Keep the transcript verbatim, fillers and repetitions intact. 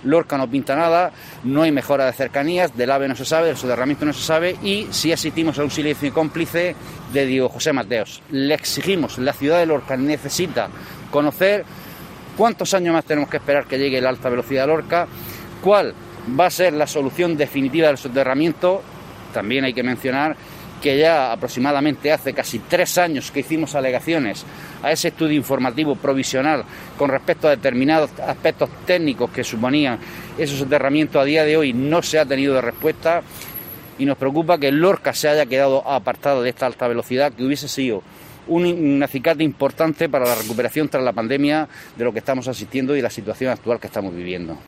Lorca no pinta nada, no hay mejora de cercanías, del AVE no se sabe, del soterramiento no se sabe y sí asistimos a un silencio cómplice de Diego José Mateos. Le exigimos, la ciudad de Lorca necesita conocer cuántos años más tenemos que esperar que llegue la alta velocidad a Lorca, cuál va a ser la solución definitiva del soterramiento. También hay que mencionar que ya aproximadamente hace casi tres años que hicimos alegaciones a ese estudio informativo provisional con respecto a determinados aspectos técnicos que suponían ese soterramiento. A día de hoy no se ha tenido respuesta y nos preocupa que Lorca se haya quedado apartado de esta alta velocidad, que hubiese sido un, un acicate importante para la recuperación tras la pandemia de lo que estamos asistiendo y la situación actual que estamos viviendo.